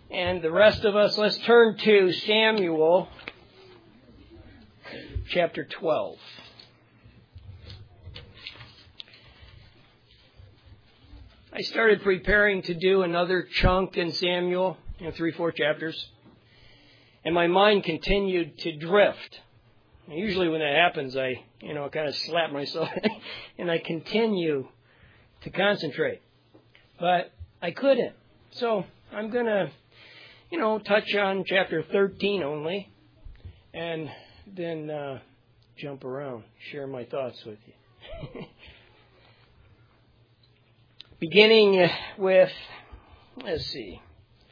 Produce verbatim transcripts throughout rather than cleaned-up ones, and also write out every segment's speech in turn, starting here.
And the rest of us, let's turn to Samuel chapter twelve. I started preparing to do another chunk in Samuel, you know, three, four chapters. And my mind continued to drift. And usually when that happens, I, you know, kind of slap myself and I continue to concentrate. But I couldn't. So I'm going to, you know, touch on chapter thirteen only and then uh, jump around, share my thoughts with you. Beginning with, let's see,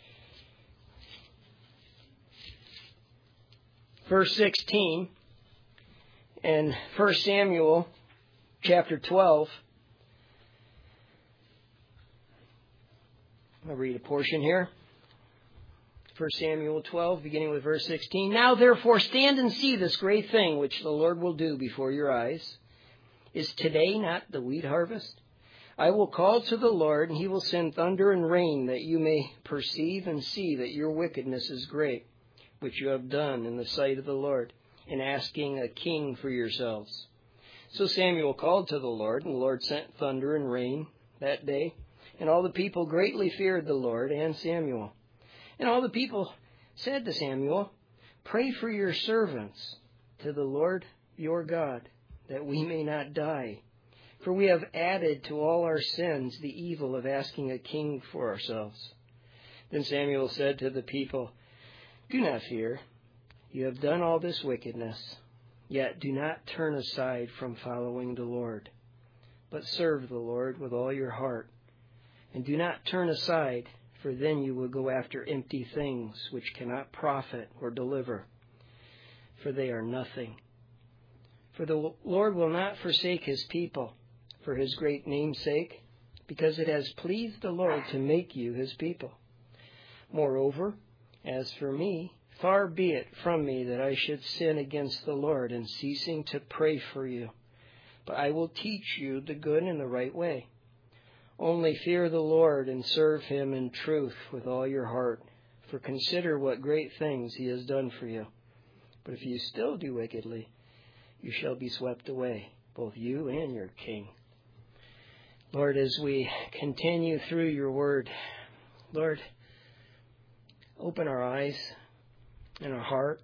verse sixteen in First Samuel chapter twelve. I'll read a portion here. First Samuel twelve, beginning with verse sixteen. Now therefore stand and see this great thing which the Lord will do before your eyes. Is today not the wheat harvest? I will call to the Lord, and he will send thunder and rain, that you may perceive and see that your wickedness is great, which you have done in the sight of the Lord, in asking a king for yourselves. So Samuel called to the Lord, and the Lord sent thunder and rain that day. And all the people greatly feared the Lord and Samuel. And all the people said to Samuel, pray for your servants to the Lord your God, that we may not die. For we have added to all our sins the evil of asking a king for ourselves. Then Samuel said to the people, do not fear. You have done all this wickedness. Yet do not turn aside from following the Lord, but serve the Lord with all your heart. And do not turn aside, for then you will go after empty things which cannot profit or deliver, for they are nothing. For the Lord will not forsake his people for his great name's sake, because it has pleased the Lord to make you his people. Moreover, as for me, far be it from me that I should sin against the Lord in ceasing to pray for you. But I will teach you the good and the right way. Only fear the Lord and serve him in truth with all your heart, for consider what great things he has done for you. But if you still do wickedly, you shall be swept away, both you and your king. Lord, as we continue through your word, Lord, open our eyes and our heart,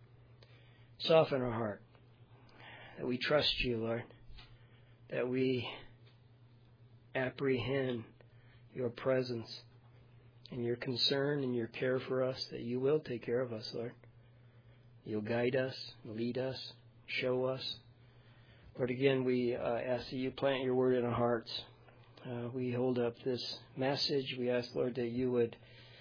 soften our heart, that we trust you, Lord, that we apprehend your presence and your concern and your care for us, that you will take care of us, Lord. You'll guide us, lead us, show us. Lord, again, we uh, ask that you plant your word in our hearts. Uh, we hold up this message. We ask, Lord, that you would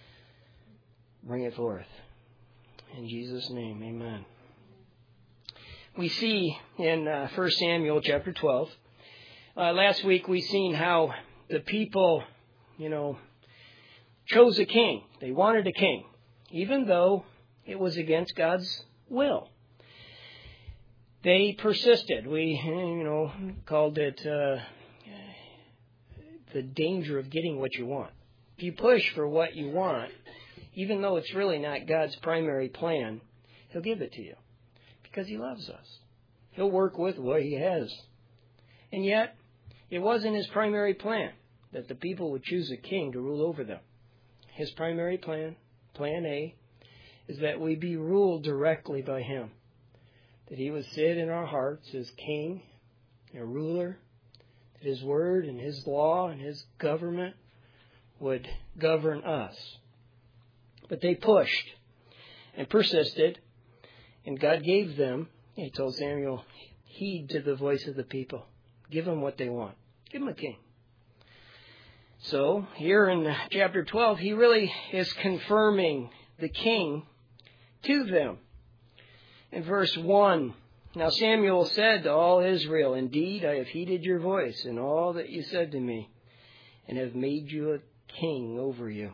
bring it forth. In Jesus' name, amen. We see in uh, First Samuel chapter twelve, uh, last week we seen how the people, you know, chose a king. They wanted a king, even though it was against God's will. They persisted. We, you know, called it uh, the danger of getting what you want. If you push for what you want, even though it's really not God's primary plan, he'll give it to you because he loves us. He'll work with what he has. And yet, it wasn't his primary plan that the people would choose a king to rule over them. His primary plan, plan A, is that we be ruled directly by him. That he would sit in our hearts as king, a ruler, that his word and his law and his government would govern us. But they pushed and persisted, and God gave them, he told Samuel, heed to the voice of the people. Give them what they want. Give them a king. So, here in chapter twelve, he really is confirming the king to them. In verse one, now Samuel said to all Israel, indeed, I have heeded your voice in all that you said to me, and have made you a king over you.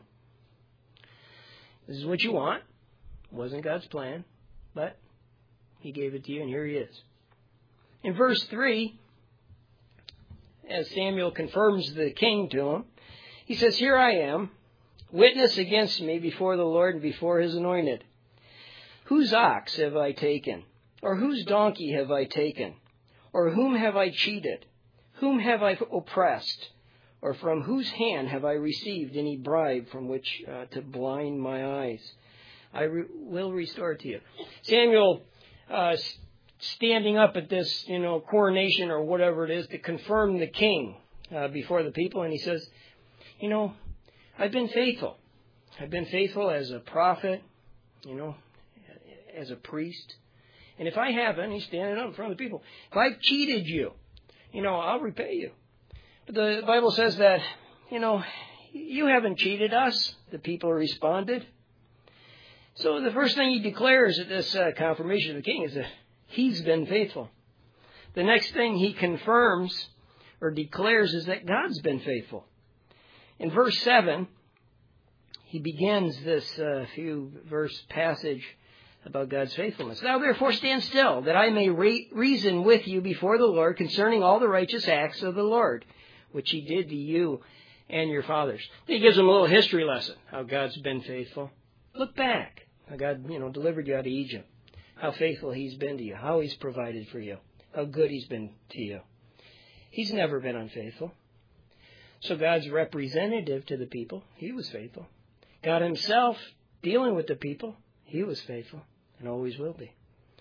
This is what you want. It wasn't God's plan, but he gave it to you, and here he is. In verse three, as Samuel confirms the king to him, he says, here I am. witness against me before the Lord and before his anointed. Whose ox have I taken? Or whose donkey have I taken? Or whom have I cheated? Whom have I oppressed? Or from whose hand have I received any bribe from which uh, to blind my eyes? I re- will restore to you. Samuel uh, standing up at this, you know, coronation or whatever it is to confirm the king uh, before the people. And he says, you know, I've been faithful. I've been faithful as a prophet, you know, as a priest. And if I haven't, he's standing up in front of the people. If I've cheated you, you know, I'll repay you. But the Bible says that, you know, you haven't cheated us, the people responded. So the first thing he declares at this uh, confirmation of the king is that he's been faithful. The next thing he confirms or declares is that God's been faithful. In verse seven, he begins this uh, few verse passage about God's faithfulness. Now therefore stand still, that I may re- reason with you before the Lord concerning all the righteous acts of the Lord, which he did to you and your fathers. He gives them a little history lesson, how God's been faithful. Look back, how God, you know, delivered you out of Egypt, how faithful he's been to you, how he's provided for you, how good he's been to you. He's never been unfaithful. So God's representative to the people, he was faithful. God himself dealing with the people, he was faithful. And always will be.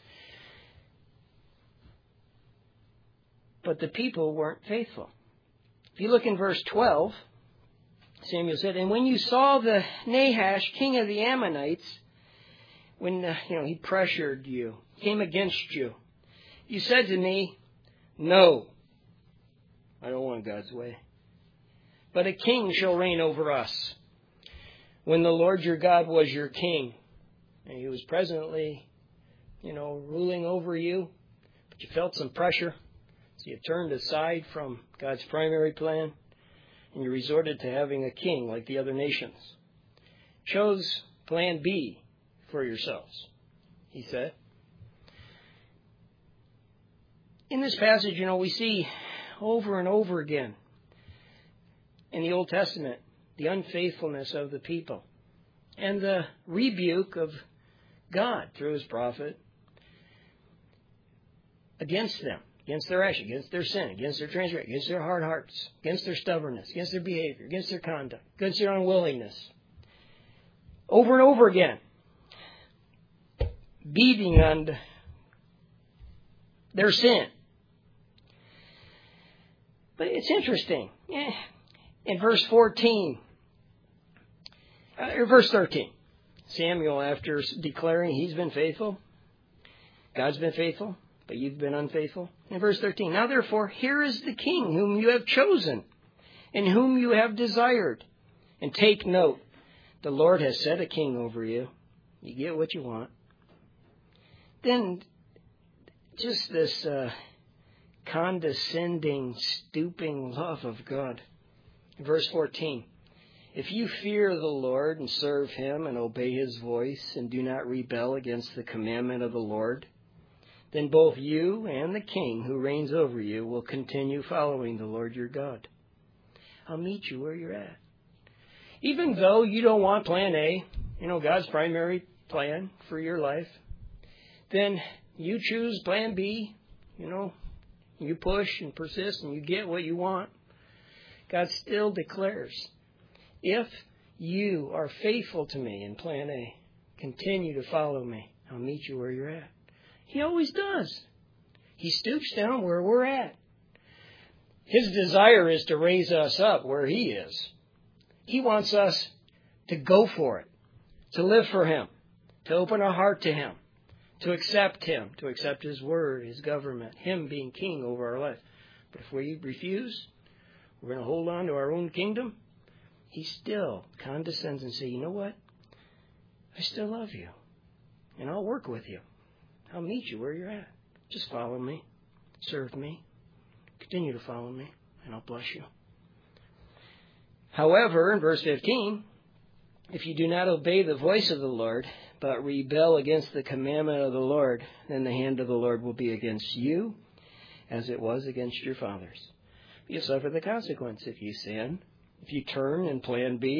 But the people weren't faithful. If you look in verse twelve, Samuel said, and when you saw the Nahash, king of the Ammonites, when uh, you know he pressured you, came against you, you said to me, no, I don't want God's way. But a king shall reign over us. When the Lord your God was your king, and he was presently, you know, ruling over you, but you felt some pressure, so you turned aside from God's primary plan, and you resorted to having a king like the other nations. Chose plan B for yourselves, he said. In this passage, you know, we see over and over again in the Old Testament the unfaithfulness of the people and the rebuke of God through his prophet against them, against their action, against their sin, against their transgression, against their hard hearts, against their stubbornness, against their behavior, against their conduct, against their unwillingness. Over and over again, beating on their sin. But it's interesting. In verse fourteen, or verse thirteen, Samuel, after declaring he's been faithful, God's been faithful, but you've been unfaithful. In verse thirteen, now therefore, here is the king whom you have chosen and whom you have desired. And take note, the Lord has set a king over you. You get what you want. Then just this uh, condescending, stooping love of God. In verse fourteen, if you fear the Lord and serve him and obey his voice and do not rebel against the commandment of the Lord, then both you and the king who reigns over you will continue following the Lord your God. I'll meet you where you're at. Even though you don't want plan A, you know, God's primary plan for your life, then you choose plan B, you know, you push and persist and you get what you want. God still declares, if you are faithful to me in plan A, continue to follow me, I'll meet you where you're at. He always does. He stoops down where we're at. His desire is to raise us up where he is. He wants us to go for it, to live for him, to open our heart to him, to accept him, to accept his word, his government, him being king over our life. But if we refuse, we're going to hold on to our own kingdom. He still condescends and says, you know what? I still love you. And I'll work with you. I'll meet you where you're at. Just follow me. Serve me. Continue to follow me. And I'll bless you. However, in verse fifteen, if you do not obey the voice of the Lord, but rebel against the commandment of the Lord, then the hand of the Lord will be against you, as it was against your fathers. You'll suffer the consequence if you sin. If you turn in plan B,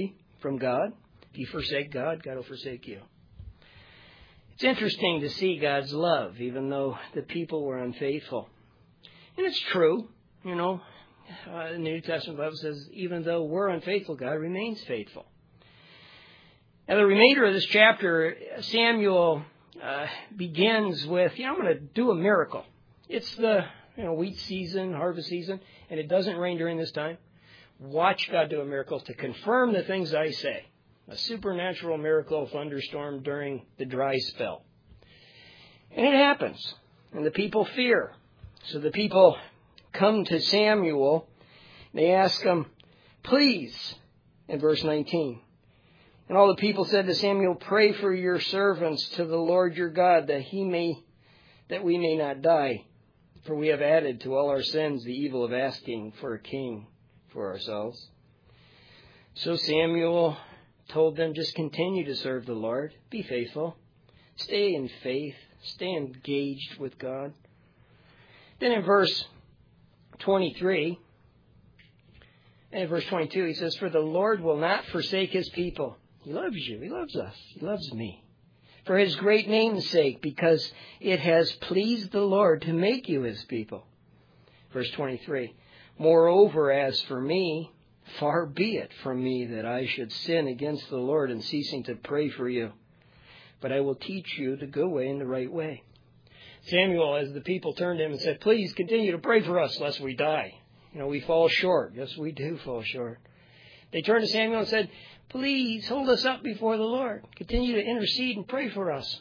from God. If you forsake God, God will forsake you. It's interesting to see God's love, even though the people were unfaithful. And it's true, you know, uh, the New Testament Bible says, even though we're unfaithful, God remains faithful. Now, the remainder of this chapter, Samuel uh, begins with, you know, I'm going to do a miracle. It's the, you know, wheat season, harvest season, and it doesn't rain during this time. Watch God do a miracle to confirm the things I say. A supernatural miracle thunderstorm during the dry spell. And it happens. And the people fear. So the people come to Samuel. They ask him, please, in verse nineteen. And all the people said to Samuel, pray for your servants to the Lord your God, that he may, that we may not die. For we have added to all our sins the evil of asking for a king for ourselves. So Samuel told them, just continue to serve the Lord. Be faithful. Stay in faith. Stay engaged with God. Then in verse twenty-three, and in verse twenty-two, he says, for the Lord will not forsake his people. He loves you. He loves us. He loves me. For his great name's sake, because it has pleased the Lord to make you his people. Verse twenty-three, moreover, as for me, far be it from me that I should sin against the Lord in ceasing to pray for you. But I will teach you to go away in the right way. Samuel, as the people turned to him and said, please continue to pray for us lest we die. You know, we fall short. Yes, we do fall short. They turned to Samuel and said, please hold us up before the Lord. Continue to intercede and pray for us.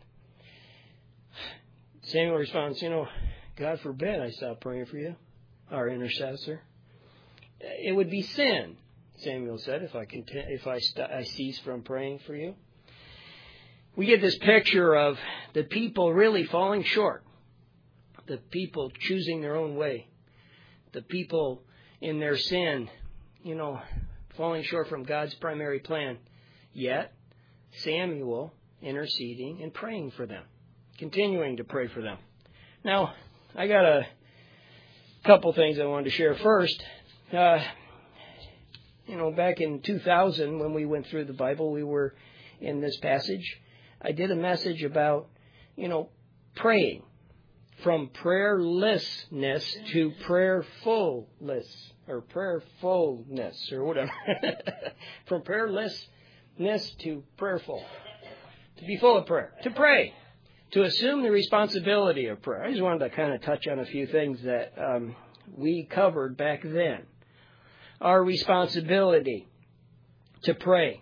Samuel responds, you know, God forbid I stop praying for you, our intercessor. It would be sin, Samuel said, if I continue, if I, st- I cease from praying for you. We get this picture of the people really falling short, the people choosing their own way, the people in their sin, you know, falling short from God's primary plan. Yet, Samuel interceding and praying for them, continuing to pray for them. Now, I got a couple things I wanted to share. First, uh, you know, back in two thousand, when we went through the Bible, we were in this passage. I did a message about, you know, praying from prayerlessness to prayerfulness, or prayerfulness, or whatever. From prayerlessness to prayerful. To be full of prayer. To pray. To assume the responsibility of prayer. I just wanted to kind of touch on a few things that um, we covered back then. Our responsibility to pray.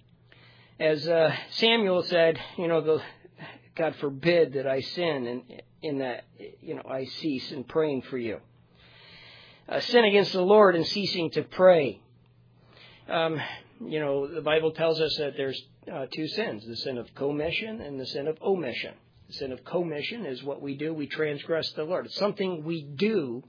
As uh, Samuel said, you know, the, God forbid that I sin, and in that, you know, I cease in praying for you. Uh, sin against the Lord and ceasing to pray. Um, you know, the Bible tells us that there's uh, two sins, the sin of commission and the sin of omission. The sin of commission is what we do. We transgress the Lord. It's something we do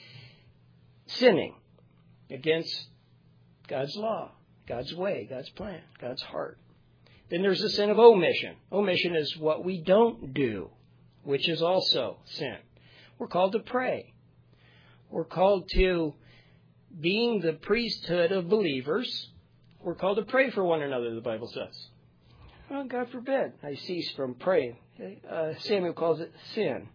sinning against God's law, God's way, God's plan, God's heart. Then there's the sin of omission. Omission is what we don't do, which is also sin. We're called to pray. We're called to, being the priesthood of believers, we're called to pray for one another, the Bible says. Well, God forbid I cease from praying. Uh, Samuel calls it sin.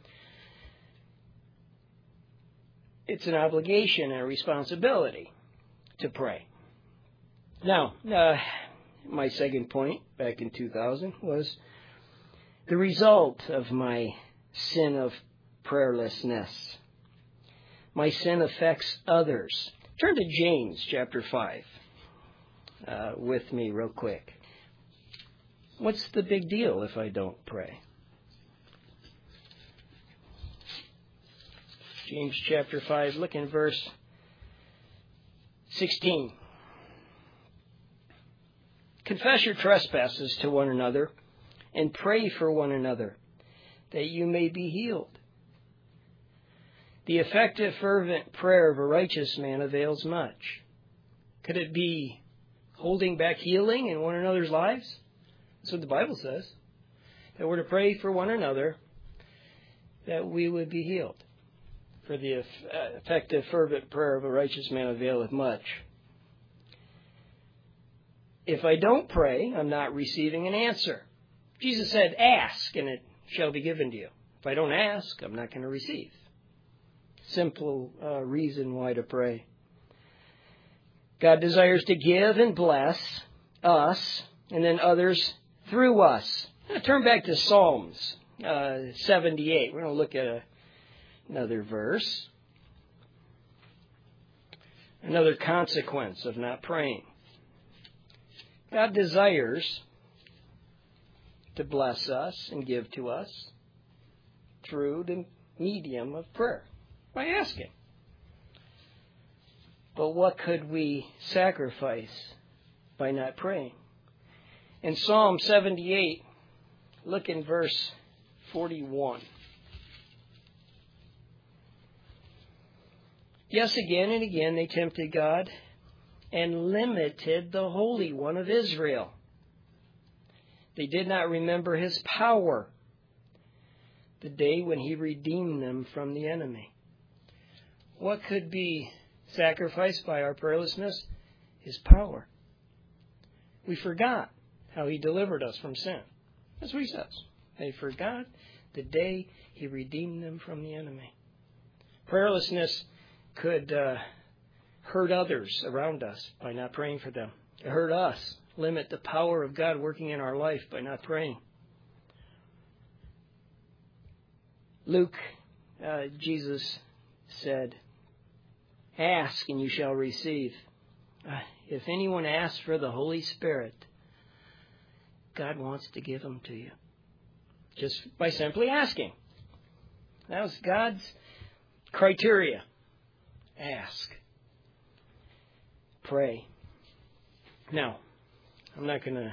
It's an obligation and a responsibility to pray. Now, uh, my second point back in two thousand was the result of my sin of prayerlessness. My sin affects others. Turn to James chapter five uh, with me real quick. What's the big deal if I don't pray? James chapter five, look in verse sixteen. Confess your trespasses to one another and pray for one another that you may be healed. The effective, fervent prayer of a righteous man avails much. Could it be holding back healing in one another's lives? That's what the Bible says. That we're to pray for one another that we would be healed. For the effective, fervent prayer of a righteous man availeth much. if I don't pray, I'm not receiving an answer. Jesus said, ask and it shall be given to you. If I don't ask, I'm not going to receive. Simple uh, reason why to pray. God desires to give and bless us and then others through us. Now turn back to Psalms uh, seventy-eight. We're going to look at a, another verse. Another consequence of not praying. God desires to bless us and give to us through the medium of prayer, by asking. But what could we sacrifice by not praying? In Psalm seventy-eight, look in verse forty-one. Yes, again and again they tempted God and limited the Holy One of Israel. They did not remember His power, the day when He redeemed them from the enemy. What could be sacrificed by our prayerlessness? His power. We forgot how He delivered us from sin. That's what He says. They forgot the day He redeemed them from the enemy. Prayerlessness could uh, hurt others around us by not praying for them. It hurt us. Limit the power of God working in our life by not praying. Luke, uh, Jesus said, ask and you shall receive. Uh, if anyone asks for the Holy Spirit, God wants to give Him to you. Just by simply asking. That was God's criteria. Ask. Pray. Now, I'm not going to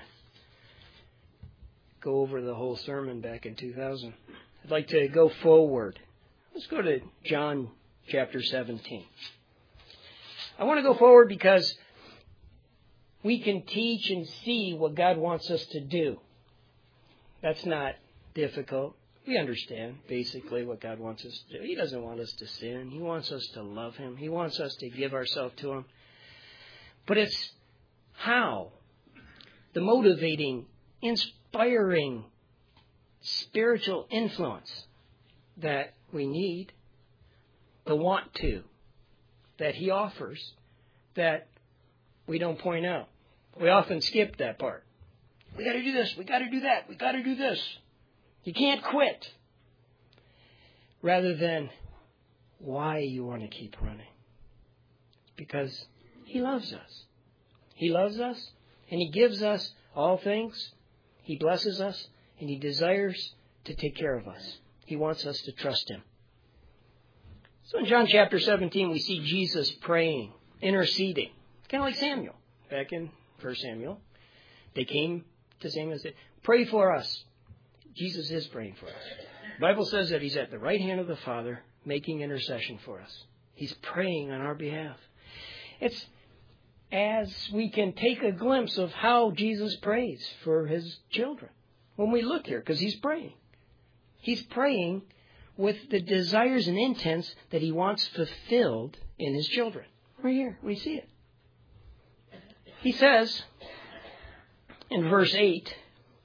go over the whole sermon back in two thousand. I'd like to go forward. Let's go to John chapter seventeen. I want to go forward because we can teach and see what God wants us to do. That's not difficult. We understand basically what God wants us to do. He doesn't want us to sin. He wants us to love Him. He wants us to give ourselves to Him. But it's how? The motivating, inspiring, spiritual influence that we need, the want to, that He offers, that we don't point out. We often skip that part. We got to do this. We got to do that. We got to do this. You can't quit. Rather than why you want to keep running. Because He loves us. He loves us and He gives us all things. He blesses us and He desires to take care of us. He wants us to trust Him. So in John chapter seventeen, we see Jesus praying, interceding. Kind of like Samuel. Back in First Samuel, they came to Samuel and said, pray for us. Jesus is praying for us. The Bible says that He's at the right hand of the Father making intercession for us. He's praying on our behalf. It's as we can take a glimpse of how Jesus prays for His children. When we look here, because He's praying. He's praying with the desires and intents that He wants fulfilled in His children. Right here, we see it. He says in verse eight,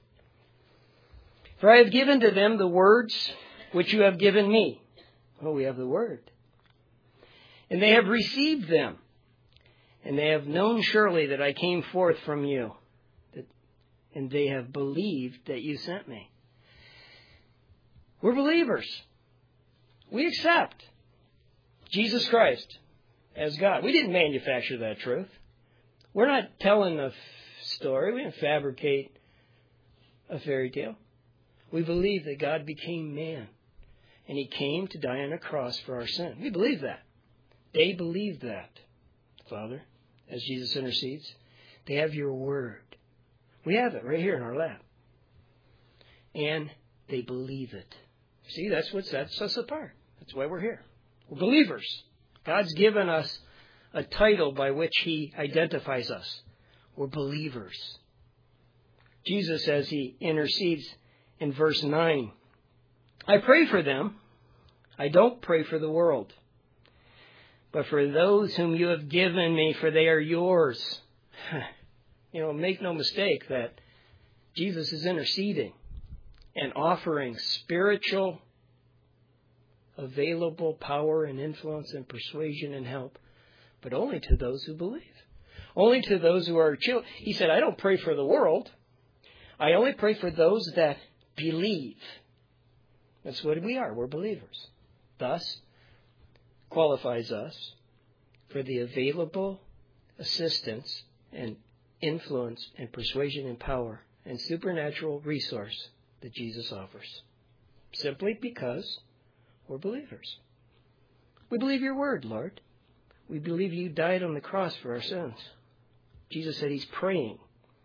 for I have given to them the words which you have given me. Oh, we have the word. And they have received them. And they have known surely that I came forth from you. And they have believed that you sent me. We're believers. We accept Jesus Christ as God. We didn't manufacture that truth. We're not telling a story. We didn't fabricate a fairy tale. We believe that God became man. And He came to die on a cross for our sin. We believe that. They believe that, Father, as Jesus intercedes. They have your word. We have it right here in our lap. And they believe it. See, that's what sets us apart. That's why we're here. We're believers. God's given us a title by which He identifies us. We're believers. Jesus, as He intercedes in verse nine, I pray for them. I don't pray for the world, but for those whom you have given me, for they are yours. You know, make no mistake that Jesus is interceding and offering spiritual available power and influence and persuasion and help, but only to those who believe. Only to those who are children. He said, I don't pray for the world. I only pray for those that believe. That's what we are. We're believers. Thus, qualifies us for the available assistance and influence and persuasion and power and supernatural resource that Jesus offers. Simply because we're believers. We believe your word, Lord. We believe you died on the cross for our sins. Jesus said he's praying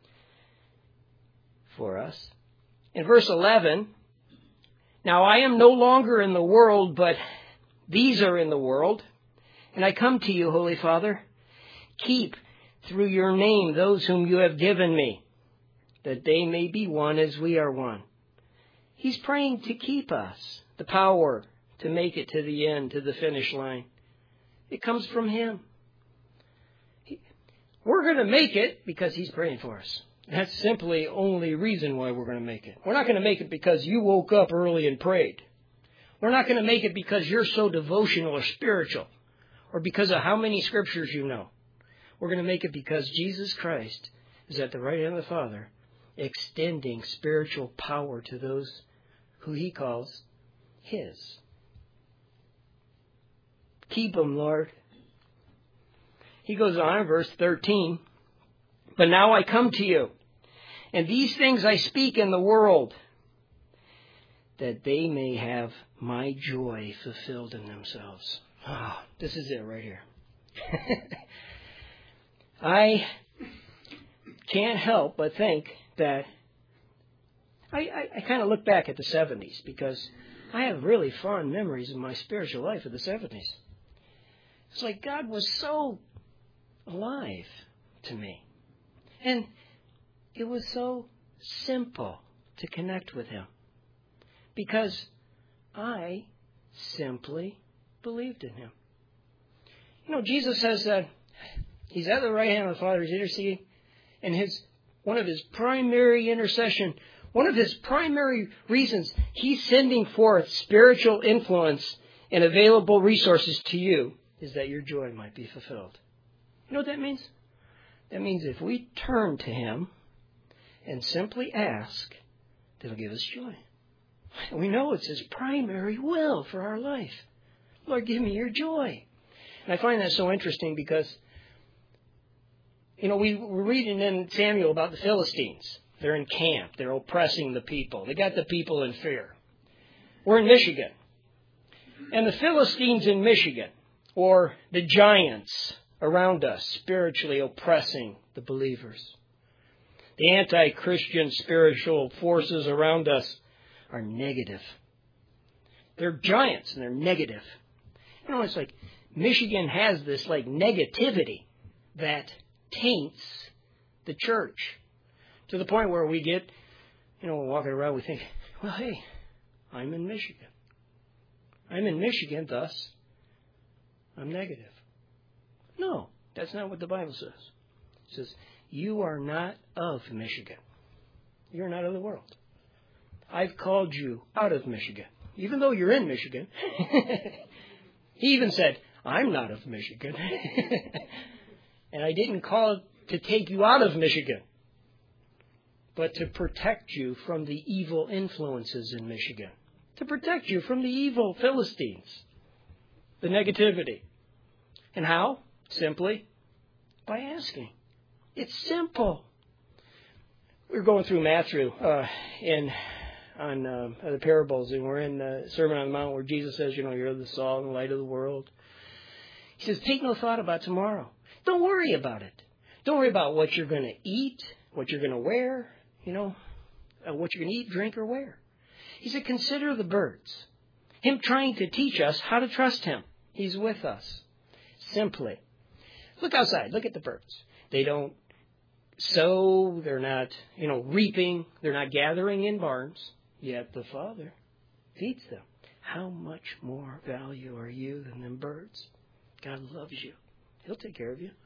for us. In verse eleven, now I am no longer in the world, but these are in the world. And I come to you, Holy Father. Keep through your name those whom you have given me, that they may be one as we are one. He's praying to keep us the power to make it to the end, to the finish line. It comes from him. He, we're going to make it because he's praying for us. That's simply only reason why we're going to make it. We're not going to make it because you woke up early and prayed. We're not going to make it because you're so devotional or spiritual, or because of how many scriptures you know. We're going to make it because Jesus Christ is at the right hand of the Father, extending spiritual power to those who he calls his. Keep them, Lord. He goes on in verse thirteen. But now I come to you, and these things I speak in the world, that they may have my joy fulfilled in themselves. Oh, this is it right here. I can't help but think that I, I, I kind of look back at the seventies because I have really fond memories of my spiritual life of the seventies. It's like God was so alive to me. And it was so simple to connect with him because I simply believed in him. You know, Jesus says that he's at the right hand of the Father, he's interceding, and his one of his primary intercession, one of his primary reasons he's sending forth spiritual influence and available resources to you is that your joy might be fulfilled. You know what that means? That means if we turn to him and simply ask, that he'll give us joy. We know it's his primary will for our life. Lord, give me your joy. And I find that so interesting because, you know, we were reading in Samuel about the Philistines. They're in camp. They're oppressing the people. They got the people in fear. We're in Michigan. And the Philistines in Michigan, or the giants around us, spiritually oppressing the believers. The anti-Christian spiritual forces around us are negative. They're giants and they're negative. You know, it's like Michigan has this like negativity that taints the church to the point where we get, you know, walking around, we think, well, hey, I'm in Michigan. I'm in Michigan, thus I'm negative. No, that's not what the Bible says. It says, you are not of Michigan. You're not of the world. I've called you out of Michigan. Even though you're in Michigan. He even said, I'm not of Michigan. And I didn't call to take you out of Michigan, but to protect you from the evil influences in Michigan. To protect you from the evil Philistines. The negativity. And how? Simply by asking. It's simple. We were going through Matthew uh, in on uh, the parables, and we're in the Sermon on the Mount where Jesus says, you know, you're the salt and the light of the world. He says, take no thought about tomorrow. Don't worry about it. Don't worry about what you're going to eat, what you're going to wear, you know, uh, what you're going to eat, drink, or wear. He said, consider the birds. Him trying to teach us how to trust him. He's with us. Simply. Look outside. Look at the birds. They don't sow. They're not, you know, reaping. They're not gathering in barns. Yet the Father feeds them. How much more value are you than them birds? God loves you. He'll take care of you.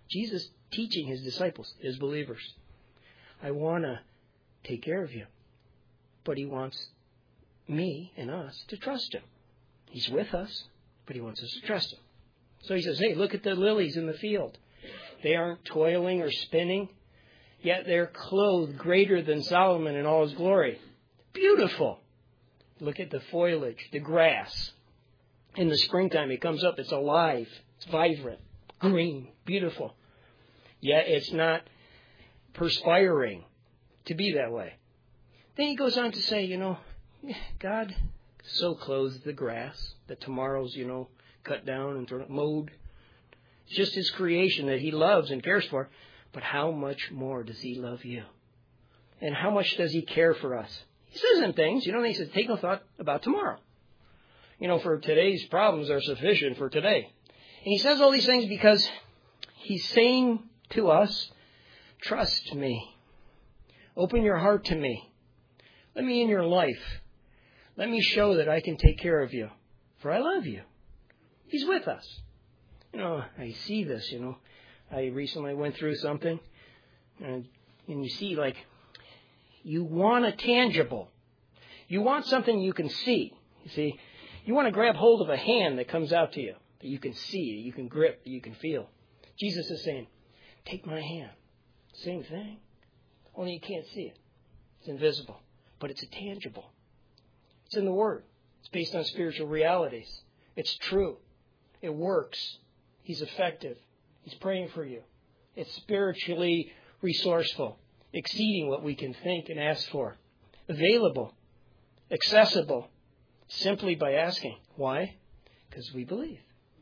Jesus teaching his disciples, his believers, I want to take care of you. But he wants me and us to trust him. He's with us, but he wants us to trust him. So he says, hey, look at the lilies in the field. They aren't toiling or spinning, yet they're clothed greater than Solomon in all his glory. Beautiful. Look at the foliage, the grass. In the springtime, it comes up. It's alive. It's vibrant, green, beautiful. Yet it's not perspiring to be that way. Then he goes on to say, you know, God so clothes the grass that tomorrow's, you know, cut down and thrown, mowed. It's just his creation that he loves and cares for. But how much more does he love you? And how much does he care for us? He says in things, you know, he says, take no thought about tomorrow. You know, for today's problems are sufficient for today. And he says all these things because he's saying to us, trust me. Open your heart to me. Let me in your life. Let me show that I can take care of you. For I love you. He's with us. You know, I see this, you know. I recently went through something. And, and you see, like, you want a tangible. You want something you can see. You see, you want to grab hold of a hand that comes out to you, that you can see, that you can grip, that you can feel. Jesus is saying, take my hand. Same thing. Only you can't see it. It's invisible. But it's a tangible. It's in the Word. It's based on spiritual realities. It's true. It works. He's effective. He's praying for you. It's spiritually resourceful, exceeding what we can think and ask for. Available. Accessible. Simply by asking. Why? Because we believe.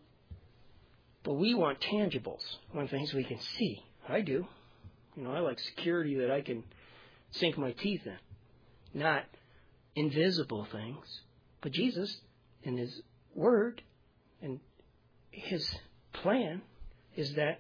But we want tangibles. We want things we can see. I do. You know, I like security that I can sink my teeth in. Not invisible things. But Jesus, in his word and his plan, is that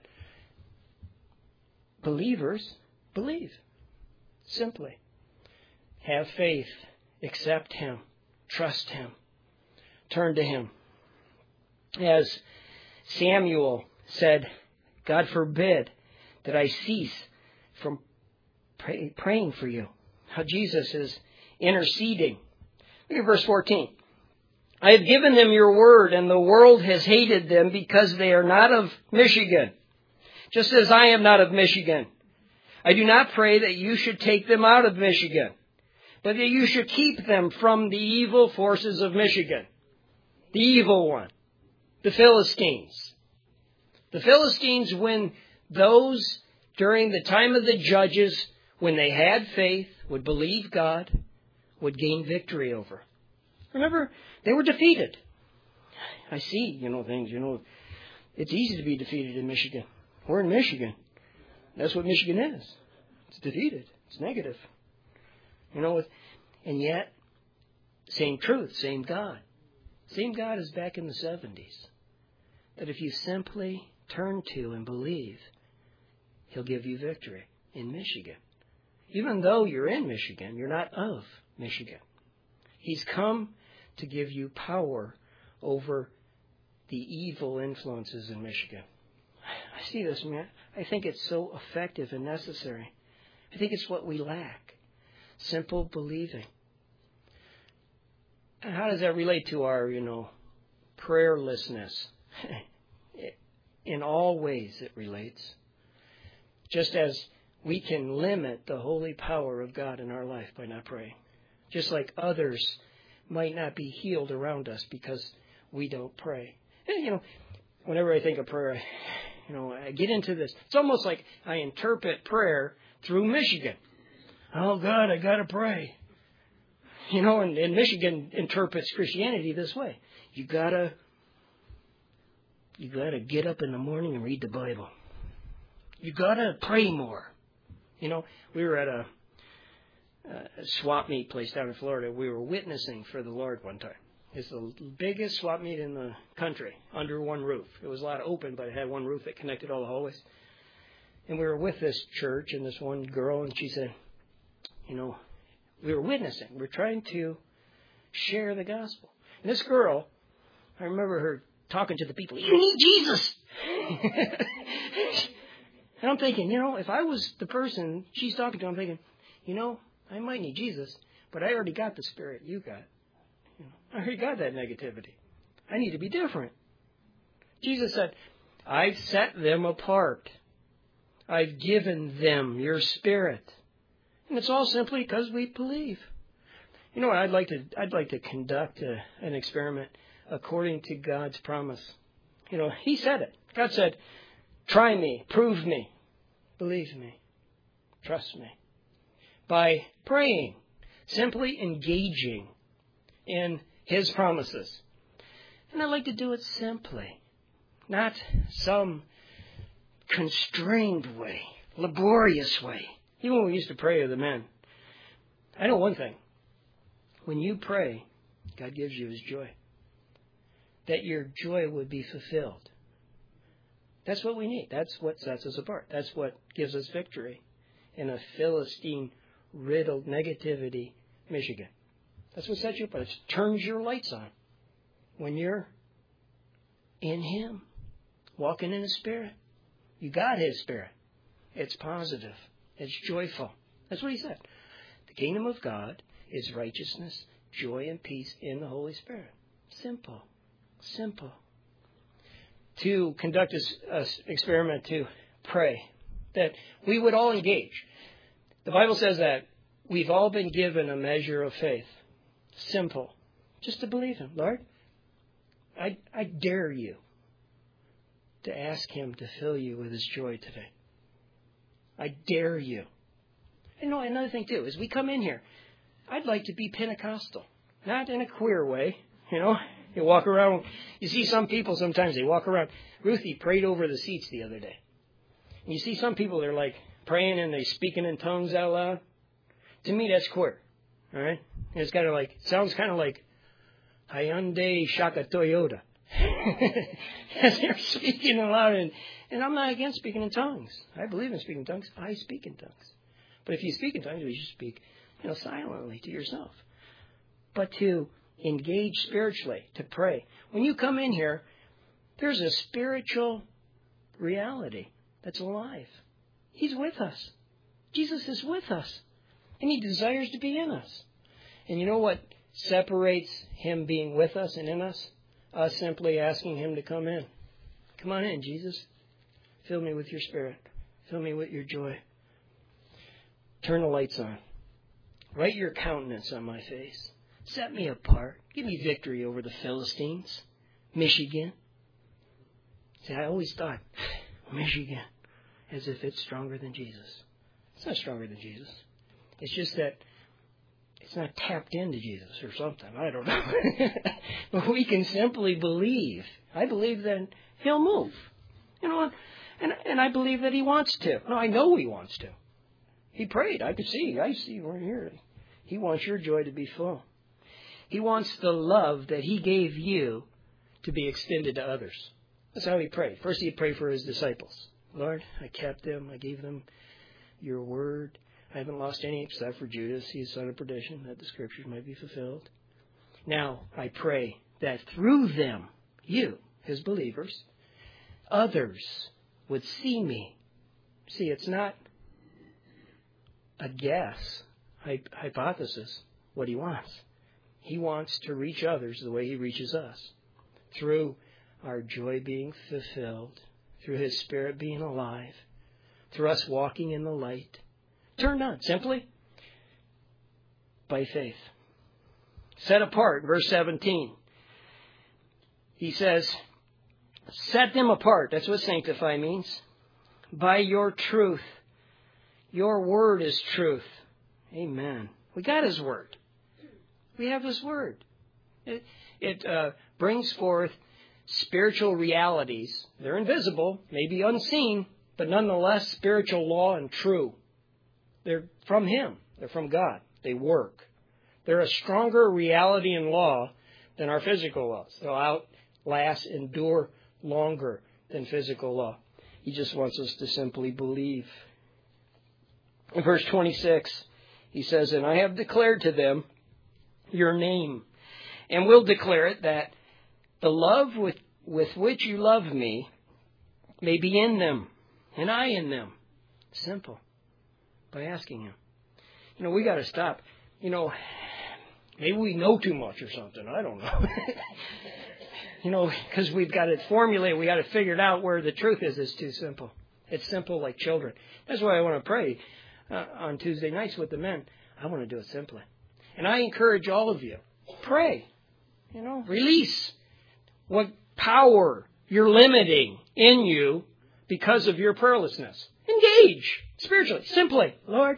believers believe. Simply. Have faith. Accept him. Trust him. Turn to him. As Samuel said, God forbid that I cease from pray, praying for you. How Jesus is interceding. Look at verse fourteen. I have given them your word, and the world has hated them because they are not of Michigan. Just as I am not of Michigan. I do not pray that you should take them out of Michigan, but that you should keep them from the evil forces of Michigan. The evil one. The Philistines. The Philistines, when those, during the time of the judges, when they had faith, would believe God, would gain victory over. Remember, they were defeated. I see, you know, things, you know, it's easy to be defeated in Michigan. We're in Michigan. That's what Michigan is. It's defeated. It's negative. You know, and yet, same truth, same God. Same God as back in the seventies. That if you simply turn to and believe, he'll give you victory in Michigan. Even though you're in Michigan, you're not of Michigan. He's come to give you power over the evil influences in Michigan. I see this, man. I think it's so effective and necessary. I think it's what we lack. Simple believing. And how does that relate to our, you know, prayerlessness? In all ways it relates. Just as we can limit the holy power of God in our life by not praying. Just like others might not be healed around us because we don't pray. And, you know, whenever I think of prayer, I, you know, I get into this. It's almost like I interpret prayer through Michigan. Oh, God, I got to pray. You know, and, and Michigan interprets Christianity this way. You got to you got to get up in the morning and read the Bible. You got to pray more. You know, we were at a, a swap meet place down in Florida. We were witnessing for the Lord one time. It's the biggest swap meet in the country, under one roof. It was a lot open, but it had one roof that connected all the hallways. And we were with this church and this one girl, and she said, you know, we were witnessing. We're trying to share the gospel. And this girl, I remember her talking to the people, you need Jesus. And I'm thinking, you know, if I was the person she's talking to, I'm thinking, you know, I might need Jesus, but I already got the spirit you got. You know, I already got that negativity. I need to be different. Jesus said, I've set them apart. I've given them your spirit. And it's all simply because we believe. You know what? I'd like to, I'd like to conduct a, an experiment according to God's promise. You know, He said it. God said, try me, prove me, believe me, trust me. By praying, simply engaging in His promises. And I like to do it simply, not some constrained way, laborious way. Even when we used to pray to the men. I know one thing. When you pray, God gives you His joy. That your joy would be fulfilled. That's what we need. That's what sets us apart. That's what gives us victory in a Philistine-riddled negativity Michigan. That's what sets you apart. It turns your lights on. When you're in Him, walking in His Spirit, you got His Spirit. It's positive. It's joyful. That's what He said. The kingdom of God is righteousness, joy, and peace in the Holy Spirit. Simple. Simple. To conduct this uh, experiment, to pray, that we would all engage. The Bible says that we've all been given a measure of faith. Simple. Just to believe Him. Lord, I, I dare you to ask Him to fill you with His joy today. I dare you. And you know, another thing too, is we come in here, I'd like to be Pentecostal. Not in a queer way, you know. You walk around, you see some people sometimes, they walk around. Ruthie prayed over the seats the other day. And you see some people, they're like praying and they speaking in tongues out loud. To me, that's queer. All right? And it's kind of like, sounds kind of like Hyundai Shaka Toyota. As they're speaking aloud. And, and I'm not against speaking in tongues. I believe in speaking in tongues. I speak in tongues. But if you speak in tongues, you should speak, you know, silently to yourself. But to engage spiritually, to pray. When you come in here, there's a spiritual reality that's alive. He's with us. Jesus is with us. And He desires to be in us. And you know what separates Him being with us and in us? Us simply asking Him to come in. Come on in, Jesus. Fill me with your Spirit. Fill me with your joy. Turn the lights on. Write your countenance on my face. Set me apart. Give me victory over the Philistines. Michigan. See, I always thought, Michigan, as if it's stronger than Jesus. It's not stronger than Jesus. It's just that it's not tapped into Jesus or something. I don't know. But we can simply believe. I believe that He'll move. You know, and and I believe that He wants to. No, I know He wants to. He prayed. I could see. I see right here. He wants your joy to be full. He wants the love that He gave you to be extended to others. That's how He prayed. First, He prayed for His disciples. Lord, I kept them. I gave them your word. I haven't lost any except for Judas. He is son of perdition, that the Scriptures might be fulfilled. Now, I pray that through them, you, His believers, others would see me. See, it's not a guess, hypothesis, what He wants. He wants to reach others the way He reaches us. Through our joy being fulfilled, through His Spirit being alive, through us walking in the light. Turned on, simply by faith. Set apart, verse seventeen. He says, set them apart. That's what sanctify means. By your truth. Your word is truth. Amen. We got His word. We have His word. It, it uh, brings forth spiritual realities. They're invisible, maybe unseen, but nonetheless spiritual law and true. They're from Him. They're from God. They work. They're a stronger reality and law than our physical laws. They'll outlast, endure longer than physical law. He just wants us to simply believe. In verse twenty-six, He says, and I have declared to them your name, and will declare it, that the love with, with which you love me may be in them, and I in them. Simple. By asking Him. You know, we got to stop. You know, maybe we know too much or something. I don't know. You know, because we've got to formulate, we got to figure it out where the truth is. It's too simple. It's simple like children. That's why I want to pray uh, on Tuesday nights with the men. I want to do it simply. And I encourage all of you, pray. You know, release what power you're limiting in you because of your prayerlessness. Engage spiritually, simply. Lord,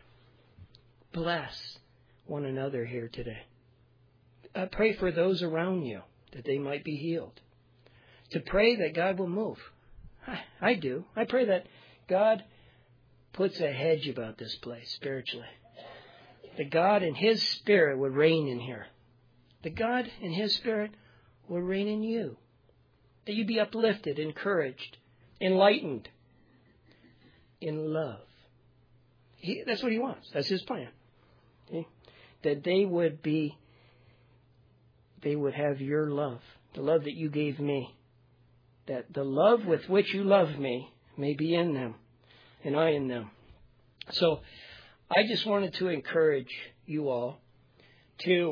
bless one another here today. Uh, pray for those around you that they might be healed. To pray that God will move. I, I do. I pray that God puts a hedge about this place spiritually. That God and His Spirit would reign in here. That God and His Spirit would reign in you. That you be uplifted, encouraged, enlightened, in love. He, that's what He wants. That's His plan. Okay? That they would be, they would have your love, the love that you gave me. That the love with which you love me may be in them, and I in them. So, I just wanted to encourage you all to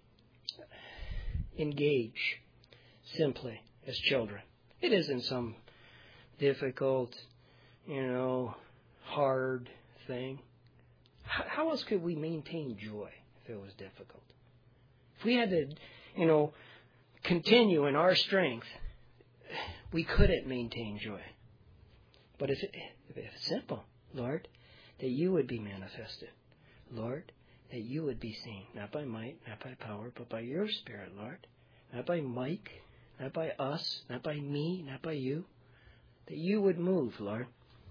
engage simply as children. It isn't some difficult, you know, hard thing. How else could we maintain joy if it was difficult? If we had to, you know, continue in our strength, we couldn't maintain joy. But if, it, if it's simple, Lord, that you would be manifested. Lord, that you would be seen, not by might, not by power, but by your Spirit, Lord. Not by Mike, not by us, not by me, not by you. That you would move, Lord.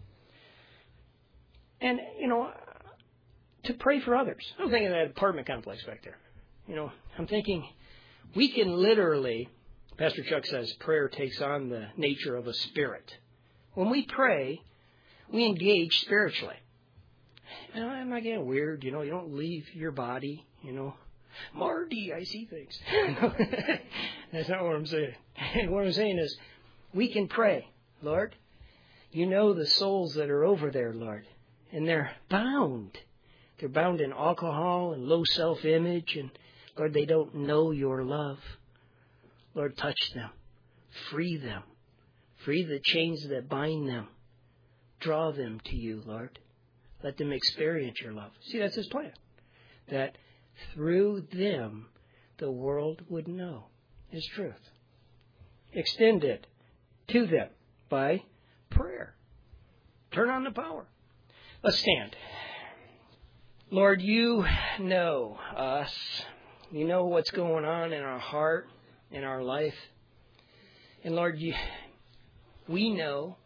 And, you know, to pray for others. I'm thinking of that apartment complex back there. You know, I'm thinking we can literally, Pastor Chuck says, prayer takes on the nature of a spirit. When we pray, we engage spiritually. And I'm not getting weird, you know, you don't leave your body, you know. Marty, I see things. That's not what I'm saying. What I'm saying is, we can pray, Lord. You know the souls that are over there, Lord. And they're bound. They're bound in alcohol and low self-image. And, Lord, they don't know your love. Lord, touch them. Free them. Free the chains that bind them. Draw them to you, Lord. Let them experience your love. See, that's His plan. That through them, the world would know His truth. Extend it to them by prayer. Turn on the power. Let's stand. Lord, you know us. You know what's going on in our heart, in our life. And Lord, you, we know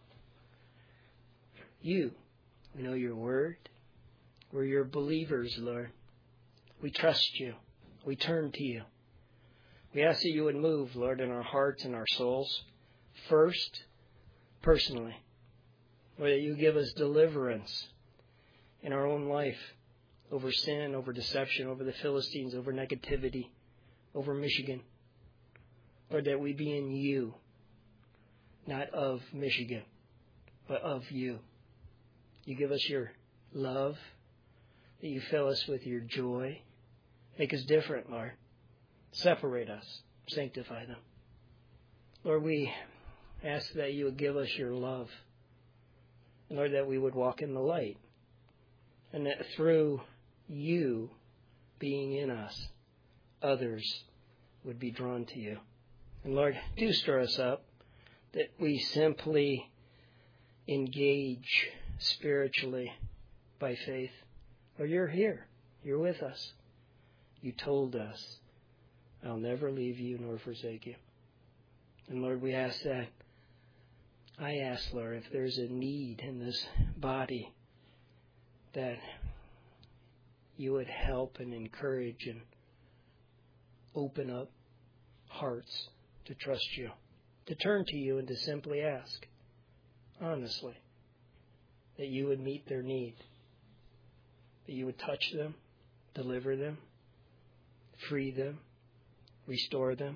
you. We know your word. We're your believers, Lord. We trust you. We turn to you. We ask that you would move, Lord, in our hearts and our souls. First, personally. Lord, that you give us deliverance in our own life over sin, over deception, over the Philistines, over negativity, over Michigan. Lord, that we be in you, not of Michigan, but of you. You give us your love, that you fill us with your joy. Make us different, Lord. Separate us. Sanctify them. Lord, we ask that you would give us your love. And Lord, that we would walk in the light. And that through you being in us, others would be drawn to you. And Lord, do stir us up that we simply engage spiritually by faith. Lord, you're here. You're with us. You told us, I'll never leave you nor forsake you. And Lord, we ask that. I ask, Lord, if there's a need in this body, that you would help and encourage and open up hearts to trust you, to turn to you and to simply ask, honestly, that you would meet their need, that you would touch them, deliver them, free them, restore them,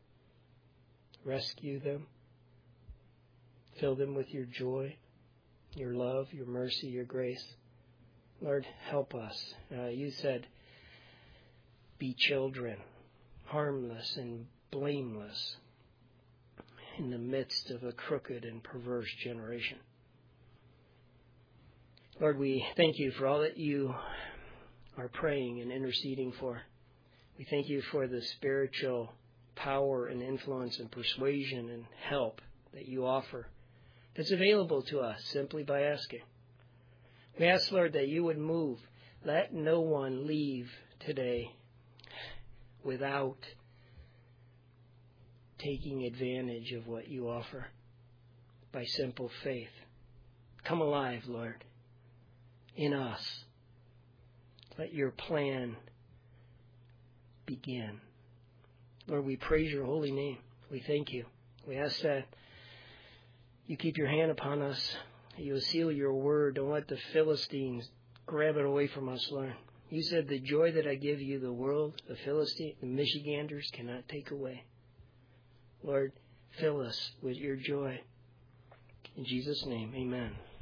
rescue them, fill them with your joy, your love, your mercy, your grace. Lord, help us. Uh, you said, be children, harmless and blameless in the midst of a crooked and perverse generation. Lord, we thank you for all that you are praying and interceding for. We thank you for the spiritual power and influence and persuasion and help that you offer that's available to us simply by asking. We ask, Lord, that you would move. Let no one leave today without taking advantage of what you offer by simple faith. Come alive, Lord, in us. Let your plan begin. Lord, we praise your holy name. We thank you. We ask that you keep your hand upon us. You seal your word. Don't let the Philistines grab it away from us, Lord. You said the joy that I give you, the world, the Philistines, the Michiganders cannot take away. Lord, fill us with your joy. In Jesus' name, amen.